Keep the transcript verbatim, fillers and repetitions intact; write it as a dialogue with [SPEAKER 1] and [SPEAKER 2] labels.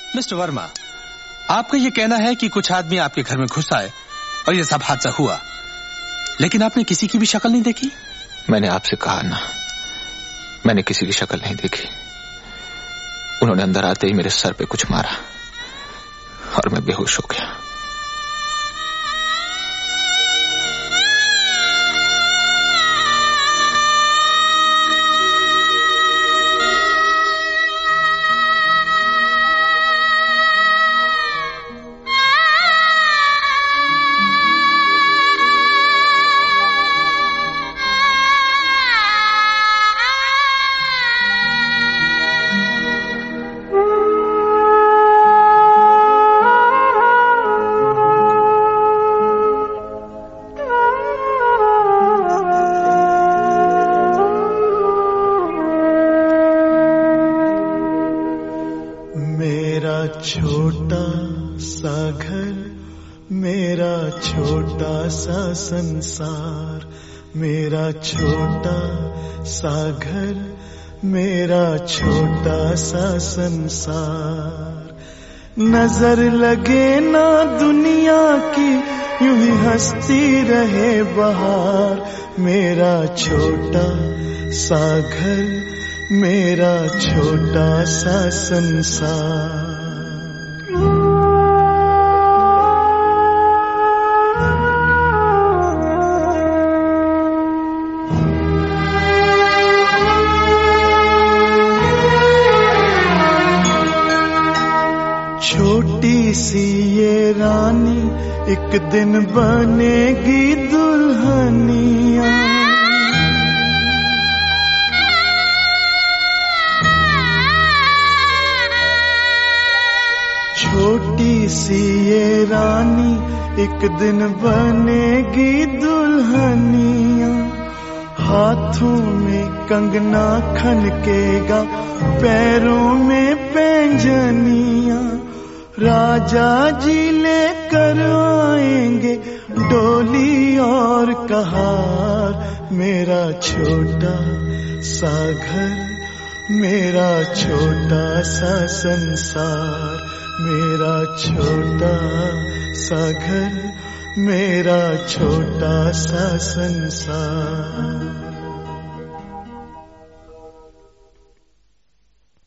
[SPEAKER 1] Mister Verma, आपका ये कहना है कि कुछ आदमी आपके घर में घुस आए और ये सब हादसा हुआ, लेकिन आपने किसी की भी शक्ल नहीं देखी?
[SPEAKER 2] मैंने आपसे कहा ना, मैंने किसी की शक्ल नहीं देखी। उन्होंने अंदर आते ही मेरे सर पे कुछ मारा और मैं बेहोश हो गया।
[SPEAKER 3] छोटा सा घर, मेरा छोटा सा संसार, मेरा छोटा सा घर, मेरा छोटा सा संसार। नजर लगे ना दुनिया की, यूं ही हंसती रहे बहार। मेरा छोटा सा घर, मेरा छोटा सा संसार। छोटी सी ये रानी एक दिन बनेगी दुल्हनिया। छोटी सी ये रानी एक दिन बनेगी दुल्हनिया। हाथों में कंगना खनकेगा, पैरों में पैंजनिया। राजा जी लेकर आएंगे डोली और कहार। मेरा छोटा सा घर, मेरा छोटा सा संसार। मेरा छोटा सा घर, मेरा छोटा सा संसार।